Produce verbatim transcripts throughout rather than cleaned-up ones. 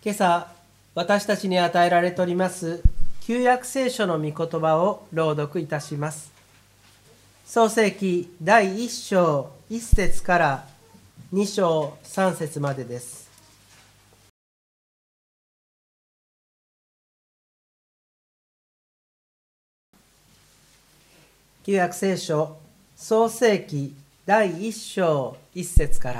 今朝私たちに与えられております旧約聖書の御言葉を朗読いたします。創世記だいいっ章いっ節からに章さん節までです。旧約聖書創世記だいいっ章いっ節から。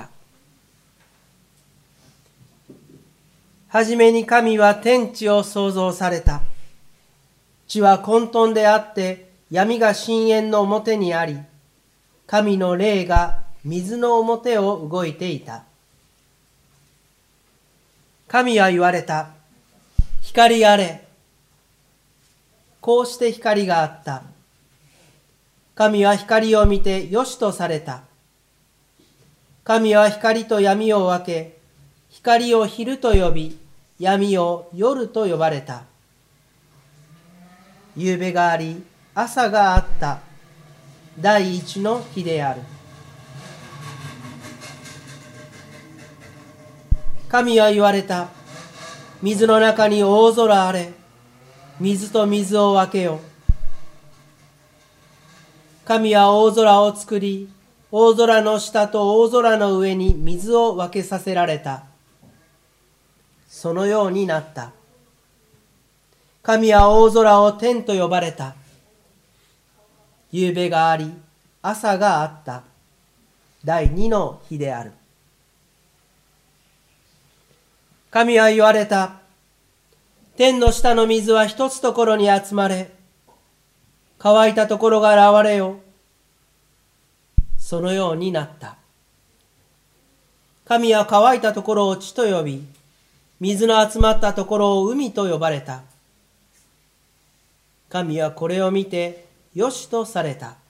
はじめに神は天地を創造された。地は混沌であって、闇が深淵の表にあり、神の霊が水の表を動いていた。神は言われた。光あれ。こうして光があった。神は光を見てよしとされた。神は光と闇を分け、光を昼と呼び、闇を夜と呼ばれた。夕べがあり、朝があった。第一の日である。神は言われた。水の中に大空あれ。水と水を分けよ。神は大空を作り、大空の下と大空の上に水を分けさせられた。そのようになった。神は大空を天と呼ばれた。夕べがあり、朝があった。第二の日である。神は言われた。天の下の水は一つところに集まれ。乾いたところが現れよ。そのようになった。神は乾いたところを地と呼び、水の集まったところを海と呼ばれた。神はこれを見てよしとされた。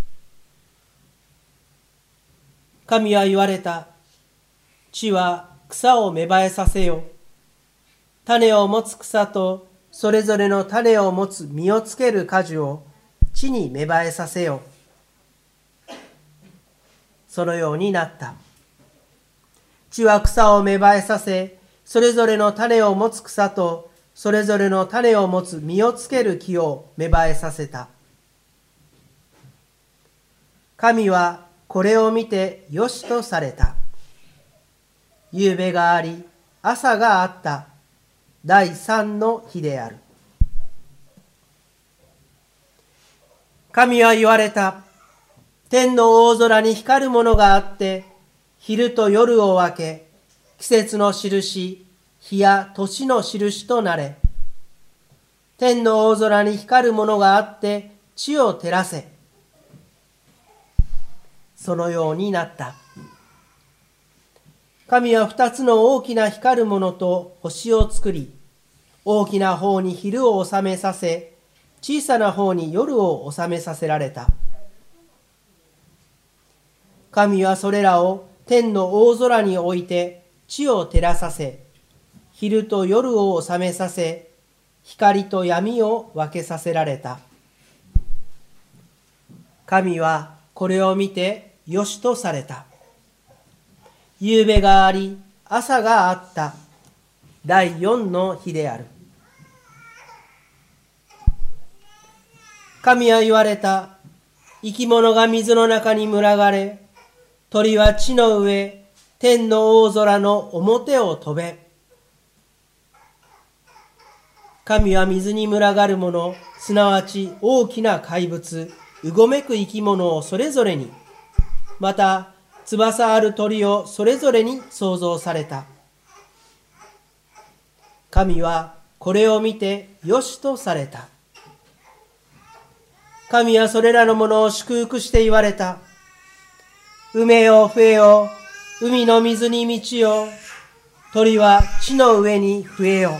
神は言われた。地は草を芽生えさせよ。種を持つ草とそれぞれの種を持つ実をつける果樹を地に芽生えさせよ。そのようになった。地は草を芽生えさせ、それぞれの種を持つ草とそれぞれの種を持つ実をつける木を芽生えさせた。神はこれを見てよしとされた。夕べがあり、朝があった。第三の日である。神は言われた。天の大空に光るものがあって、昼と夜を分け、季節の印、日や年の印となれ。天の大空に光るものがあって、地を照らせ。そのようになった。神は二つの大きな光るものと星を作り、大きな方に昼を収めさせ、小さな方に夜を収めさせられた。神はそれらを天の大空に置いて地を照らさせ、昼と夜を収めさせ、光と闇を分けさせられた。神はこれを見てよしとされた。夕べがあり、朝があった。第四の日である。神は言われた。生き物が水の中に群がれ、鳥は地の上、天の大空の表を飛べ。神は水に群がるもの、すなわち大きな怪物、うごめく生き物をそれぞれに、また翼ある鳥をそれぞれに創造された。神はこれを見てよしとされた。神はそれらのものを祝福して言われた。埋めよ増えよ、海の水に満ちよ、鳥は地の上に増えよ。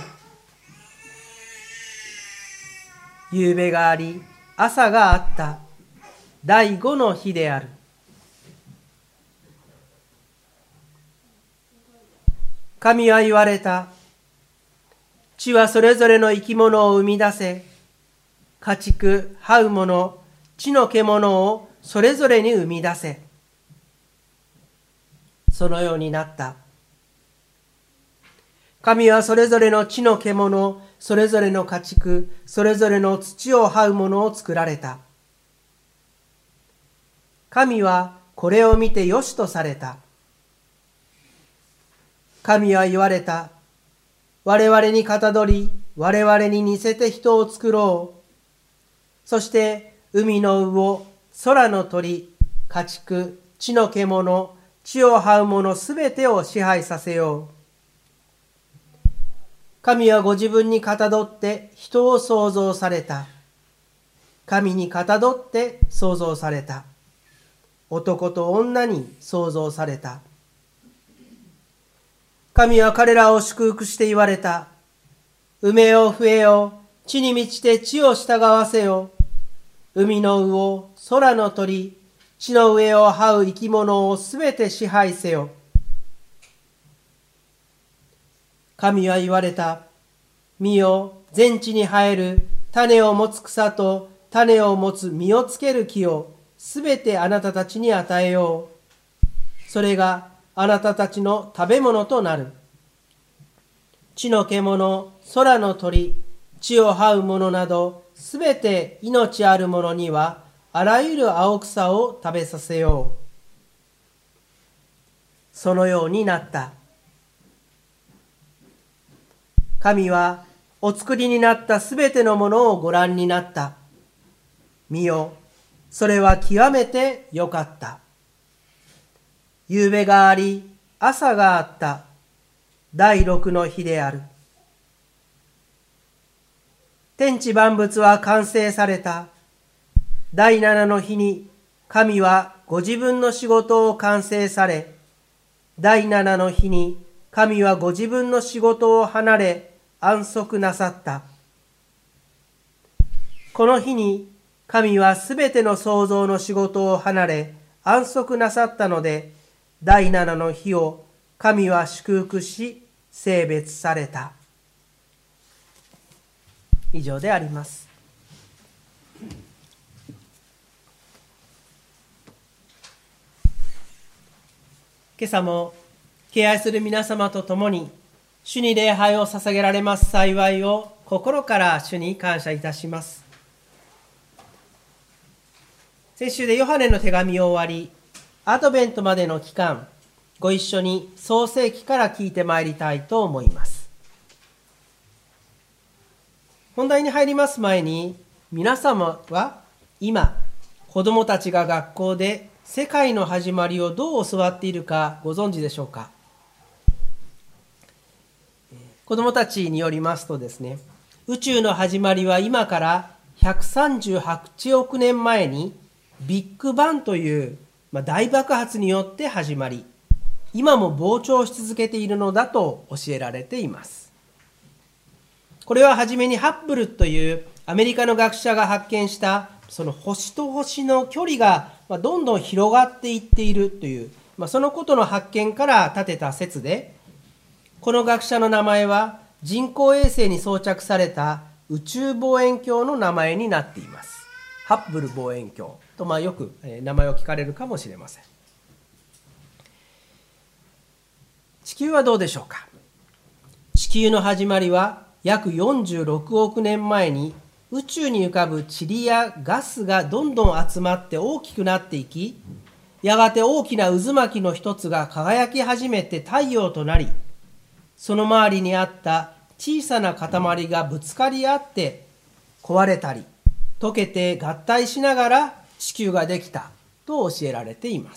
夕べがあり、朝があった。第五の日である。神は言われた。地はそれぞれの生き物を生み出せ、家畜、這うもの、地の獣をそれぞれに生み出せ。そのようになった。 神はそれぞれの地の獣、それぞれの家畜、それぞれの土を這うものを作られた。神はこれを見てよしとされた。神は言われた。我々にかたどり、我々に似せて人を作ろう。そして海の魚、空の鳥、家畜、地の獣、地を這うものすべてを支配させよう。神はご自分にかたどって人を創造された。神にかたどって創造された。男と女に創造された。神は彼らを祝福して言われた。埋めよ増えよ、地に満ちて地を従わせよ。海の魚、空の鳥、地の上を這う生き物をすべて支配せよ。神は言われた。見よ、全地に生える種を持つ草と種を持つ実をつける木をすべてあなたたちに与えよう。それがあなたたちの食べ物となる。地の獣、空の鳥、地を這うものなど、すべて命あるものには、あらゆる青草を食べさせよう。そのようになった。神は、お作りになったすべてのものをご覧になった。見よ、それは極めてよかった。夕べがあり、朝があった。第六の日である。天地万物は完成された。第七の日に神はご自分の仕事を完成され、第七の日に神はご自分の仕事を離れ安息なさった。この日に神はすべての創造の仕事を離れ安息なさったので、第七の日を神は祝福し聖別された。以上であります。今朝も敬愛する皆様と共に主に礼拝を捧げられます幸いを心から主に感謝いたします。先週でヨハネの手紙を終わり、アドベントまでの期間、ご一緒に創世記から聞いてまいりたいと思います。本題に入ります前に、皆様は今、子供たちが学校で世界の始まりをどう教わっているかご存知でしょうか。子供たちによりますとですね、宇宙の始まりは今からひゃくさんじゅうはちおくねんまえにビッグバンという、まあ、大爆発によって始まり、今も膨張し続けているのだと教えられています。これははじめにハッブルというアメリカの学者が発見したその星と星の距離がどんどん広がっていっているという、まあ、そのことの発見から立てた説で、この学者の名前は人工衛星に装着された宇宙望遠鏡の名前になっています。ハッブル望遠鏡と、まあ、よく名前を聞かれるかもしれません。地球はどうでしょうか。地球の始まりは約よんじゅうろくおくねんまえに宇宙に浮かぶ塵やガスがどんどん集まって大きくなっていき、やがて大きな渦巻きの一つが輝き始めて太陽となり、その周りにあった小さな塊がぶつかり合って壊れたり溶けて合体しながら地球ができたと教えられています。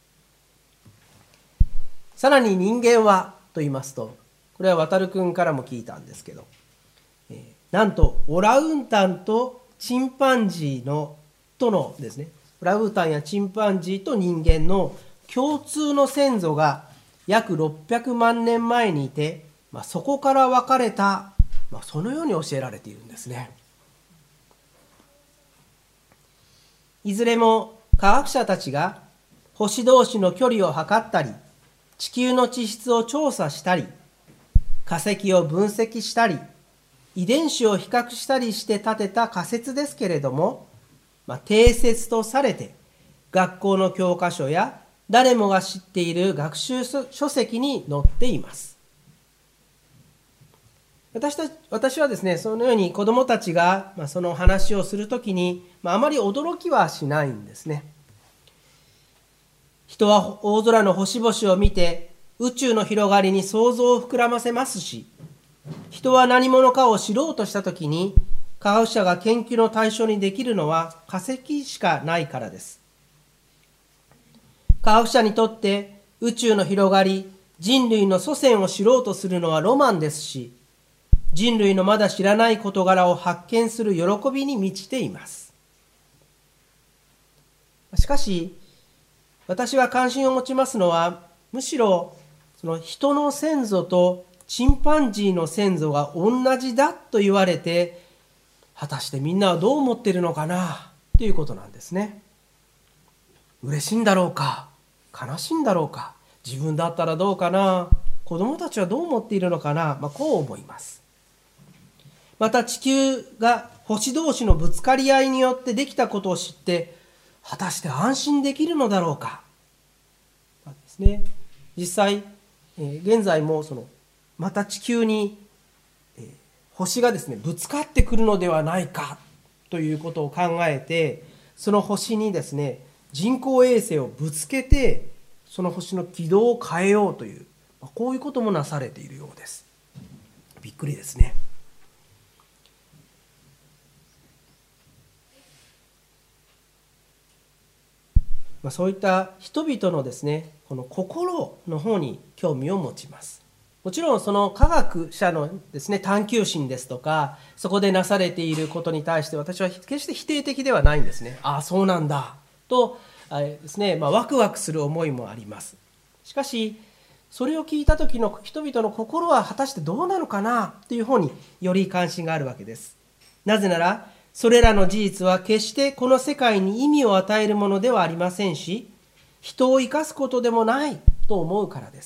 さらに人間はと言いますと、これは渡るくんからも聞いたんですけど、えー、なんとオランウータンとチンパンジーのとのですね、オランウータンやチンパンジーと人間の共通の先祖が約ろっぴゃくまんねんまえにいて、まあ、そこから分かれた、まあ、そのように教えられているんですね。いずれも科学者たちが星同士の距離を測ったり、地球の地質を調査したり、化石を分析したり、遺伝子を比較したりして立てた仮説ですけれども、まあ、定説とされて学校の教科書や誰もが知っている学習書籍に載っています。 私た私はですね、そのように子どもたちが、まあ、その話をするときに、まあ、あまり驚きはしないんですね。人は大空の星々を見て宇宙の広がりに想像を膨らませますし、人は何者かを知ろうとしたときに科学者が研究の対象にできるのは化石しかないからです。科学者にとって宇宙の広がり、人類の祖先を知ろうとするのはロマンですし、人類のまだ知らない事柄を発見する喜びに満ちています。しかし、私が関心を持ちますのは、むしろその人の先祖とチンパンジーの先祖が同じだと言われて、果たしてみんなはどう思っているのかなということなんですね。嬉しいんだろうか、悲しいんだろうか、自分だったらどうかな、子供たちはどう思っているのかな、まあ、こう思います。また地球が星同士のぶつかり合いによってできたことを知って、果たして安心できるのだろうか。ですね、実際、えー、現在もそのまた地球に、えー、星がですねぶつかってくるのではないかということを考えて、その星にですね人工衛星をぶつけてその星の軌道を変えようという、こういうこともなされているようです。びっくりですね。まあ、そういった人々のですね、この心の方に興味を持ちます。もちろんその科学者のですね、探求心ですとか、そこでなされていることに対して私は決して否定的ではないんですね。ああ、そうなんだとですね、まあ、ワクワクする思いもあります。しかし、それを聞いた時の人々の心は果たしてどうなのかなという方により関心があるわけです。なぜなら、それらの事実は決してこの世界に意味を与えるものではありませんし、人を生かすことでもないと思うからです。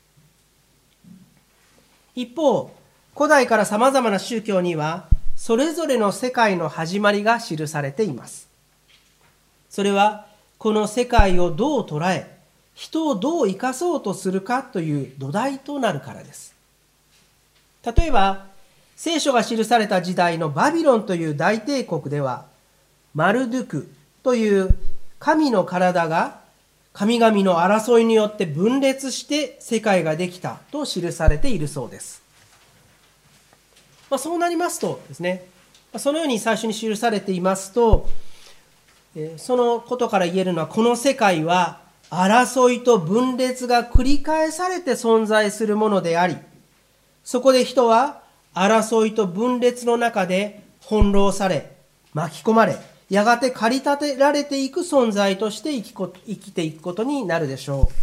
一方、古代からさまざまな宗教には、それぞれの世界の始まりが記されています。それは、この世界をどう捉え、人をどう生かそうとするかという土台となるからです。例えば、聖書が記された時代のバビロンという大帝国では、マルドゥクという神の体が神々の争いによって分裂して世界ができたと記されているそうです。まあ、そうなりますとですね、そのように最初に記されていますと、そのことから言えるのは、この世界は争いと分裂が繰り返されて存在するものであり、そこで人は争いと分裂の中で翻弄され、巻き込まれ、やがて駆り立てられていく存在として生きこ、生きていくことになるでしょ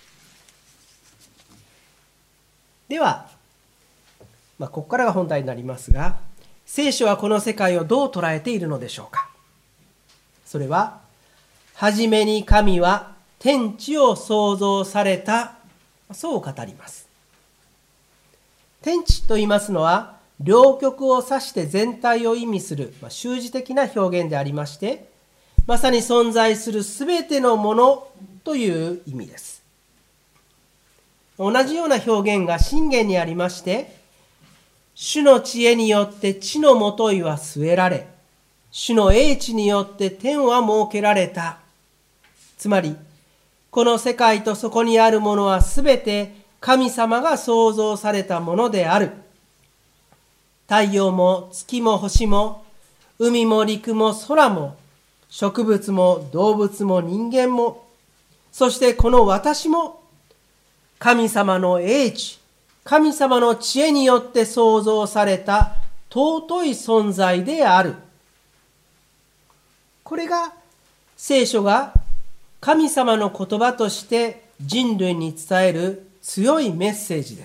う。では、まあ、ここからが本題になりますが、聖書はこの世界をどう捉えているのでしょうか。それは、はじめに神は天地を創造された、そう語ります。天地と言いますのは、両極を指して全体を意味する、まあ、修辞的な表現でありまして、まさに存在するすべてのものという意味です。同じような表現が箴言にありまして、主の知恵によって地のもといは据えられ、主の英知によって天は設けられた。つまり、この世界とそこにあるものはすべて神様が創造されたものである。太陽も月も星も、海も陸も空も、植物も動物も人間も、そしてこの私も、神様の英知、神様の知恵によって創造された尊い存在である。これが聖書が神様の言葉として人類に伝える強いメッセージです。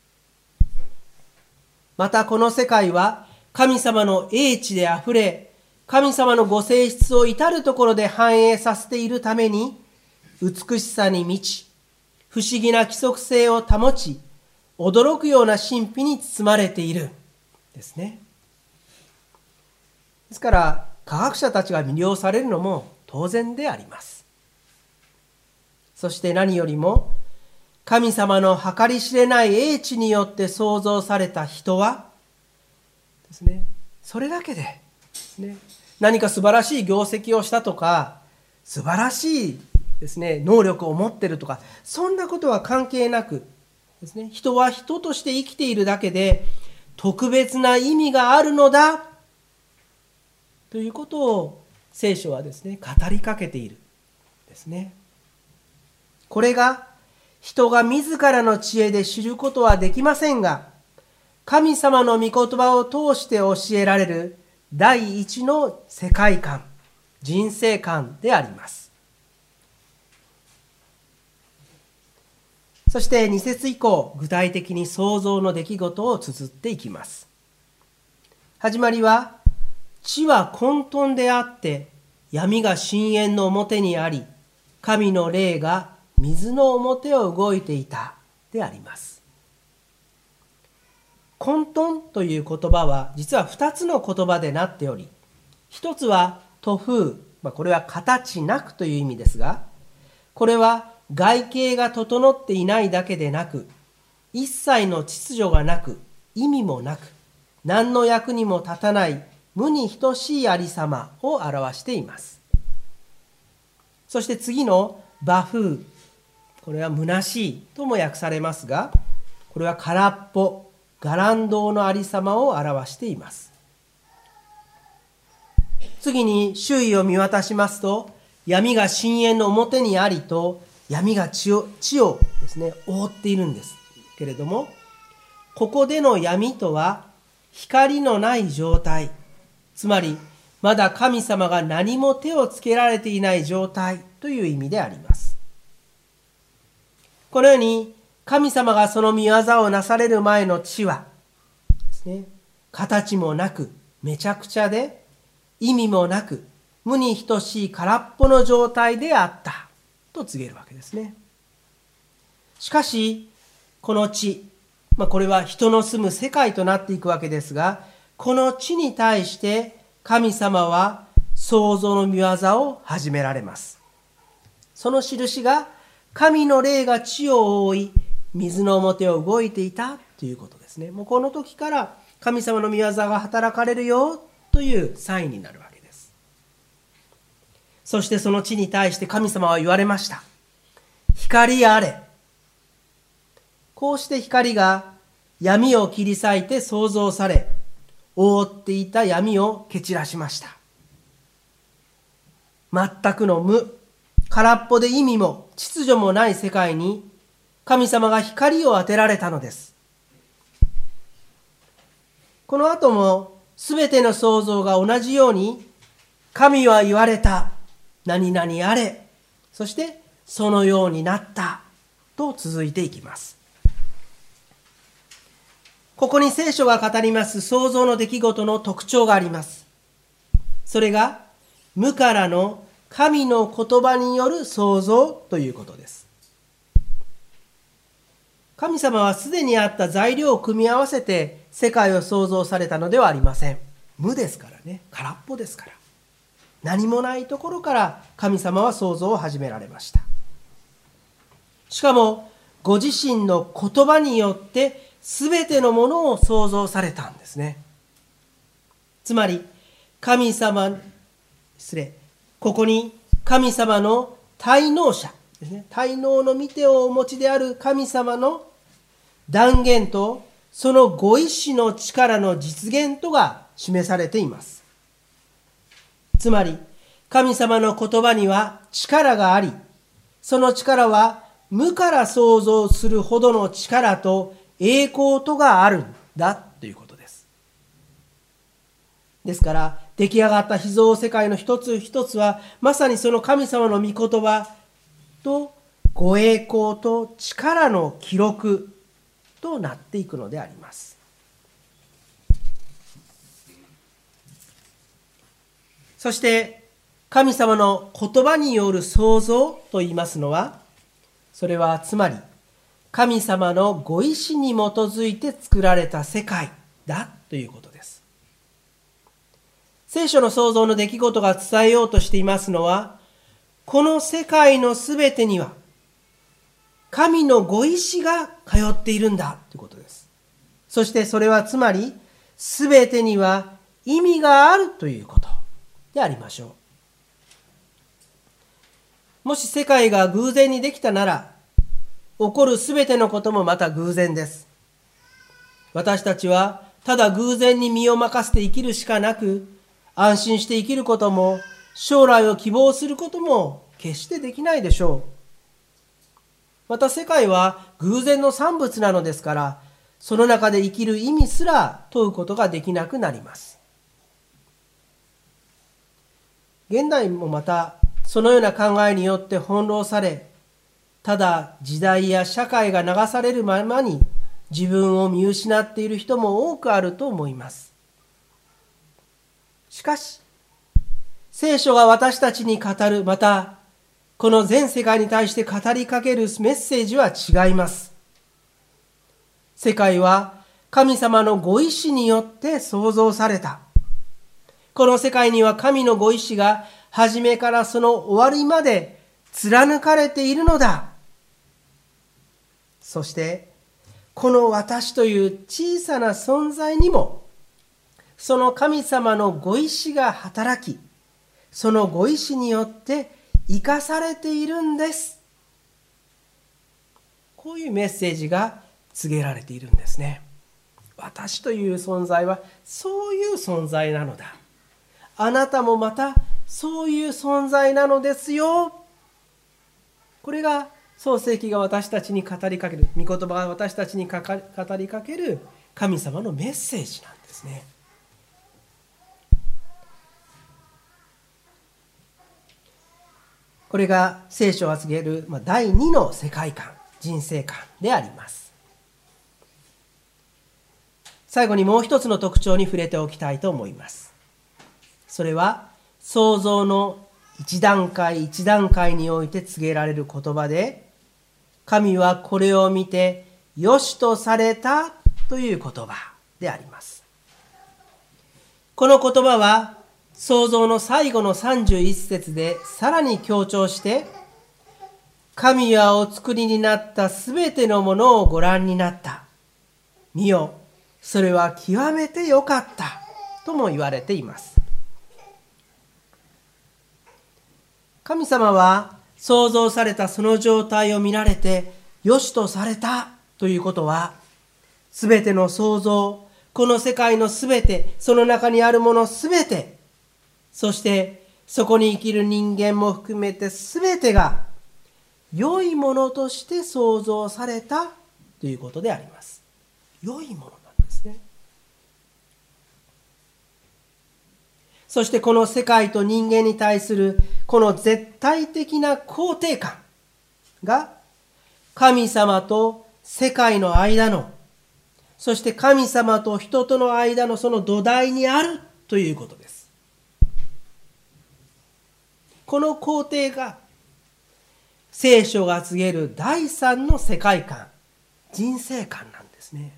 またこの世界は神様の英知であふれ、神様のご性質を至るところで反映させているために、美しさに満ち、不思議な規則性を保ち、驚くような神秘に包まれているですね。ですから科学者たちが魅了されるのも当然であります。そして何よりも神様の計り知れない英知によって創造された人はですね、それだけでですね、何か素晴らしい業績をしたとか、素晴らしいですね、能力を持っているとか、そんなことは関係なくですね、人は人として生きているだけで特別な意味があるのだということを聖書はですね、語りかけているですね。これが人が自らの知恵で知ることはできませんが、神様の御言葉を通して教えられる第一の世界観、人生観であります。そしてに節以降、具体的に創造の出来事を綴っていきます。始まりは、地は混沌であって、闇が深淵の表にあり、神の霊が水の表を動いていたであります。混沌という言葉は実は二つの言葉でなっており、一つは途風、まあ、これは形なくという意味ですが、これは外形が整っていないだけでなく、一切の秩序がなく、意味もなく、何の役にも立たない無に等しいありさまを表しています。そして次の馬風、これは虚しいとも訳されますが、これは空っぽ、伽藍堂のありさまを表しています。次に周囲を見渡しますと、闇が深淵の表にありと、闇が地を、地をですね、覆っているんですけれども、ここでの闇とは光のない状態、つまりまだ神様が何も手をつけられていない状態という意味であります。このように神様がその御業をなされる前の地はですね、形もなくめちゃくちゃで意味もなく無に等しい空っぽの状態であったと告げるわけですね。しかしこの地、まあ、これは人の住む世界となっていくわけですが、この地に対して神様は創造の御業を始められます。その印が神の霊が地を覆い、水の表を動いていたということですね。もうこの時から神様の御業が働かれるよというサインになるわけです。そしてその地に対して神様は言われました。光あれ。こうして光が闇を切り裂いて創造され、覆っていた闇を蹴散らしました。全くの無、空っぽで意味も秩序もない世界に神様が光を当てられたのです。この後もすべての創造が同じように、神は言われた、何々あれ、そしてそのようになったと続いていきます。ここに聖書が語ります創造の出来事の特徴があります。それが無からの神の言葉による創造ということです。神様はすでにあった材料を組み合わせて世界を創造されたのではありません。無ですからね、空っぽですから。何もないところから神様は創造を始められました。しかもご自身の言葉によってすべてのものを創造されたんですね。つまり神様、失礼、ここに神様の滞納者ですね、滞納の御手をお持ちである神様の断言とそのご意志の力の実現とが示されています。つまり神様の言葉には力があり、その力は無から創造するほどの力と栄光とがあるんだということです。ですから出来上がった被造世界の一つ一つはまさにその神様の御言葉とご栄光と力の記録となっていくのであります。そして神様の言葉による創造と言いますのは、それはつまり神様のご意志に基づいて作られた世界だということです。聖書の創造の出来事が伝えようとしていますのは、この世界のすべてには神のご意志が通っているんだということです。そしてそれはつまり、すべてには意味があるということでありましょう。もし世界が偶然にできたなら、起こるすべてのこともまた偶然です。私たちはただ偶然に身を任せて生きるしかなく、安心して生きることも、将来を希望することも決してできないでしょう。また世界は偶然の産物なのですから、その中で生きる意味すら問うことができなくなります。現代もまたそのような考えによって翻弄され、ただ時代や社会が流されるままに自分を見失っている人も多くあると思います。しかし、聖書が私たちに語る、またこの全世界に対して語りかけるメッセージは違います。世界は神様のご意志によって創造された。この世界には神のご意志が初めからその終わりまで貫かれているのだ。そしてこの私という小さな存在にもその神様のご意志が働き、そのご意志によって生かされているんです。こういうメッセージが告げられているんですね。私という存在はそういう存在なのだ。あなたもまたそういう存在なのですよ。これが創世記が私たちに語りかける、御言葉が私たちに語りかける神様のメッセージなんですね。これが聖書が告げる第二の世界観、人生観であります。最後にもう一つの特徴に触れておきたいと思います。それは創造の一段階一段階において告げられる言葉で、神はこれを見てよしとされたという言葉であります。この言葉は創造の最後のさんじゅういっ節でさらに強調して、神はお作りになったすべてのものをご覧になった。見よ、それは極めてよかったとも言われています。神様は創造されたその状態を見られてよしとされたということは、すべての創造、この世界のすべて、その中にあるものすべて、そしてそこに生きる人間も含めてすべてが良いものとして創造されたということであります。良いものなんですね。そしてこの世界と人間に対するこの絶対的な肯定感が神様と世界の間の、そして神様と人との間のその土台にあるということです。この肯定が聖書が告げる第三の世界観、人生観なんですね。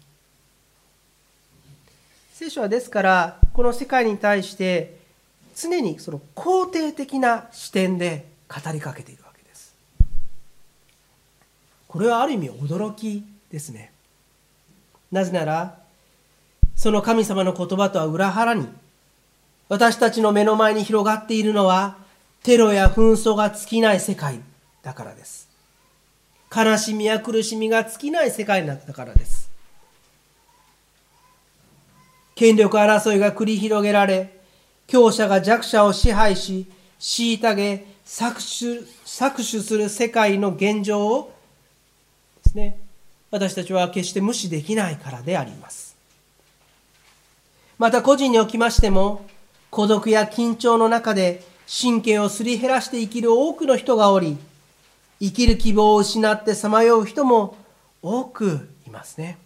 聖書はですからこの世界に対して常にその肯定的な視点で語りかけているわけです。これはある意味驚きですね。なぜならその神様の言葉とは裏腹に、私たちの目の前に広がっているのはテロや紛争が尽きない世界だからです。悲しみや苦しみが尽きない世界だからです。権力争いが繰り広げられ、強者が弱者を支配し、虐げ、搾取、搾取する世界の現状をですね、私たちは決して無視できないからであります。また個人におきましても、孤独や緊張の中で神経をすり減らして生きる多くの人がおり、生きる希望を失ってさまよう人も多くいますね。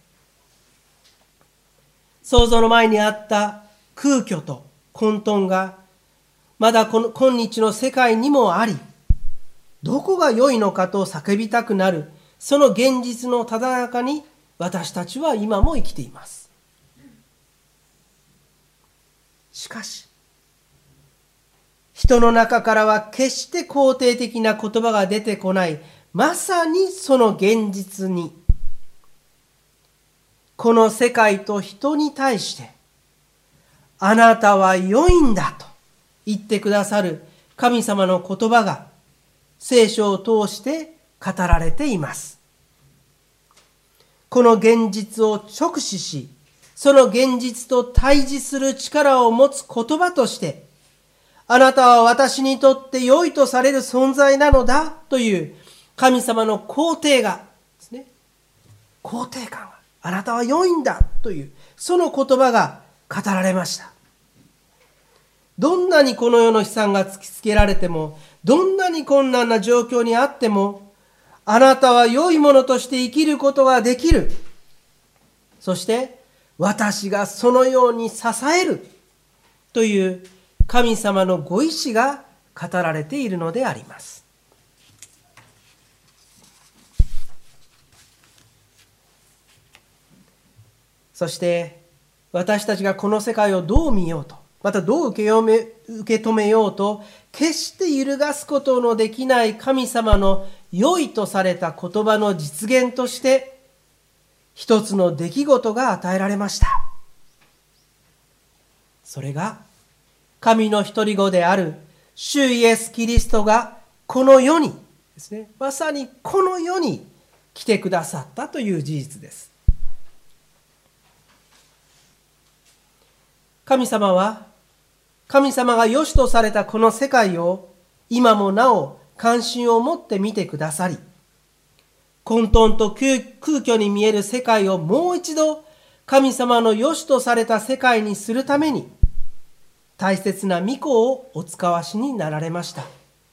創造の前にあった空虚と混沌がまだこの今日の世界にもあり、どこが良いのかと叫びたくなる、その現実のただ中に私たちは今も生きています。しかし人の中からは決して肯定的な言葉が出てこないまさにその現実に、この世界と人に対して、あなたは良いんだと言ってくださる神様の言葉が聖書を通して語られています。この現実を直視し、その現実と対峙する力を持つ言葉として、あなたは私にとって良いとされる存在なのだという神様の肯定がですね、肯定感が、あなたは良いんだというその言葉が語られました。どんなにこの世の悲惨が突きつけられても、どんなに困難な状況にあっても、あなたは良いものとして生きることができる。そして私がそのように支えるという神様のご意志が語られているのであります。そして私たちがこの世界をどう見ようと、またどう受け止め、受け止めようと、決して揺るがすことのできない神様の良いとされた言葉の実現として、一つの出来事が与えられました。それが、神の一人子である主イエス・キリストがこの世にですね、まさにこの世に来てくださったという事実です。神様は、神様が良しとされたこの世界を今もなお関心を持って見てくださり、混沌と空虚に見える世界をもう一度神様の良しとされた世界にするために、大切な御子をお使わしになられました。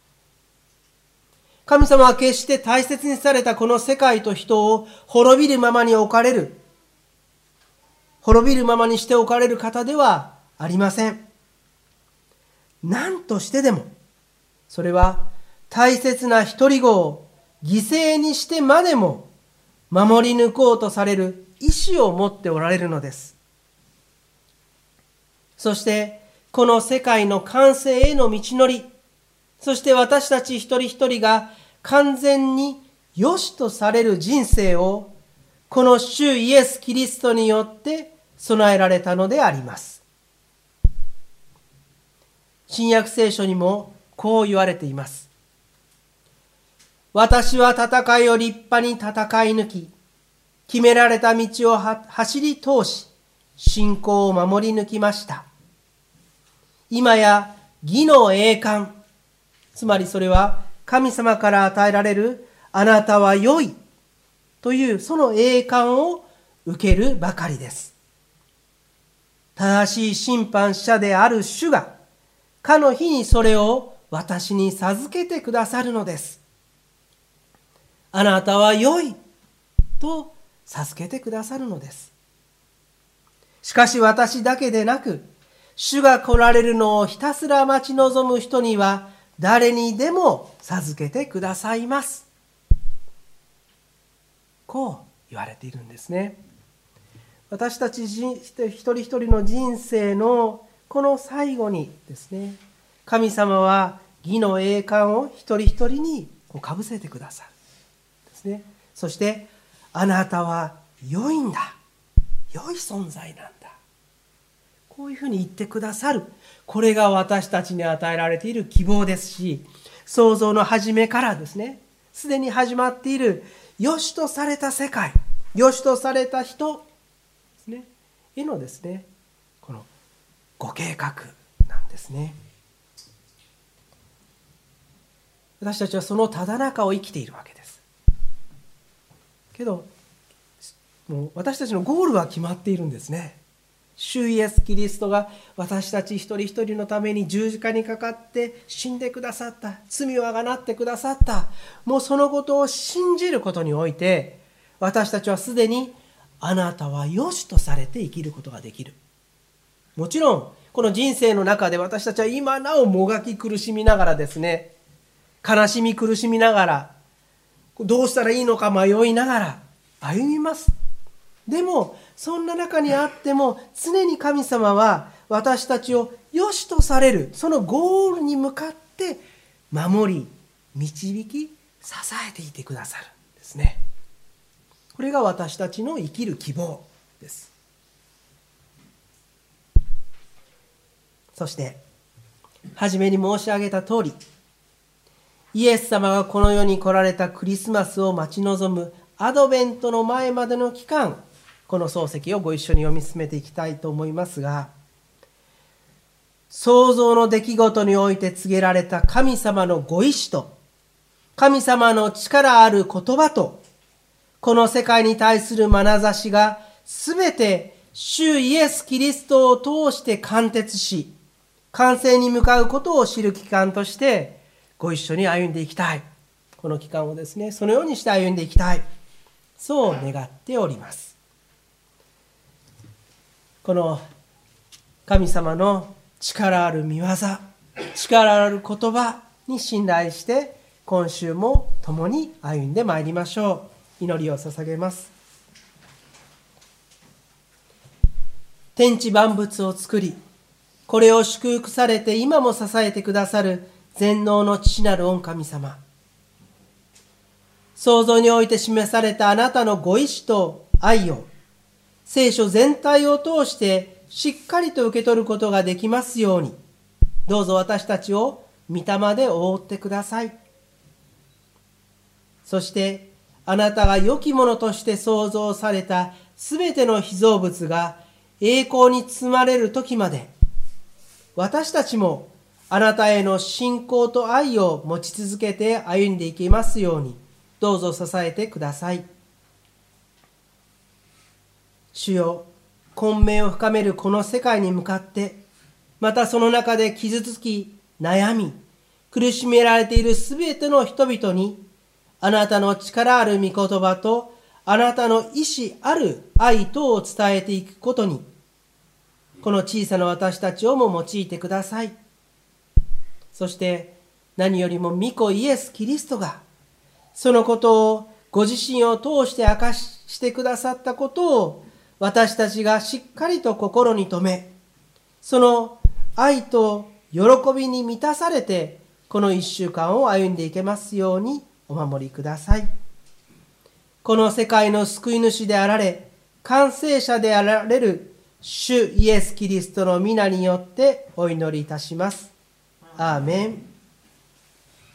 神様は決して大切にされたこの世界と人を滅びるままに置かれる、滅びるままにしておかれる方ではありません。何としてでも、それは大切な一人子を犠牲にしてまでも守り抜こうとされる意志を持っておられるのです。そしてこの世界の完成への道のり、そして私たち一人一人が完全に良しとされる人生をこの主イエス・キリストによって備えられたのであります。新約聖書にもこう言われています。私は戦いを立派に戦い抜き、決められた道を走り通し、信仰を守り抜きました。今や義の栄冠、つまりそれは神様から与えられるあなたは良いというその栄冠を受けるばかりです。正しい審判者である主が、かの日にそれを私に授けてくださるのです。あなたは良いと授けてくださるのです。しかし私だけでなく、主が来られるのをひたすら待ち望む人には誰にでも授けてくださいます。こう言われているんですね。私たち一人一人の人生のこの最後にですね、神様は義の栄冠を一人一人にかぶせてくださるですね。そしてあなたは良いんだ、良い存在なんだ、こういうふうに言ってくださる。これが私たちに与えられている希望ですし、創造の初めからですね、すでに始まっている良しとされた世界、良しとされた人ですね、へのですね、このご計画なんですね。私たちはそのただ中を生きているわけです。けど、もう私たちのゴールは決まっているんですね。主イエス・キリストが私たち一人一人のために十字架にかかって死んでくださった、罪をあがなってくださった、もうそのことを信じることにおいて、私たちはすでにあなたは良しとされて生きることができる。もちろんこの人生の中で私たちは今なおもがき苦しみながらですね、悲しみ苦しみながら、どうしたらいいのか迷いながら歩みます。でもそんな中にあっても常に神様は私たちを良しとされるそのゴールに向かって守り導き支えていてくださるんですね。これが私たちの生きる希望です。そして初めに申し上げた通り、イエス様がこの世に来られたクリスマスを待ち望むアドベントの前までの期間、この漱石をご一緒に読み進めていきたいと思いますが、創造の出来事において告げられた神様のご意志と、神様の力ある言葉と、この世界に対する眼差しがすべて主イエス・キリストを通して貫徹し、完成に向かうことを知る期間としてご一緒に歩んでいきたい。この期間をですね、そのようにして歩んでいきたい。そう願っております。この神様の力ある御業、力ある言葉に信頼して、今週も共に歩んでまいりましょう。祈りを捧げます。天地万物を作り、これを祝福されて今も支えてくださる全能の父なる御神様。創造において示されたあなたのご意志と愛を、聖書全体を通してしっかりと受け取ることができますように、どうぞ私たちを御霊で覆ってください。そしてあなたが良きものとして創造されたすべての被造物が栄光に包まれる時まで、私たちもあなたへの信仰と愛を持ち続けて歩んでいけますように、どうぞ支えてください。主よ、混迷を深めるこの世界に向かって、またその中で傷つき、悩み、苦しめられているすべての人々に、あなたの力ある御言葉と、あなたの意志ある愛とを伝えていくことに、この小さな私たちをも用いてください。そして何よりも御子イエス・キリストが、そのことをご自身を通して明かしてくださったことを、私たちがしっかりと心に留め、その愛と喜びに満たされて、この一週間を歩んでいけますようにお守りください。この世界の救い主であられ、完成者であられる主イエス・キリストの皆によってお祈りいたします。アーメン。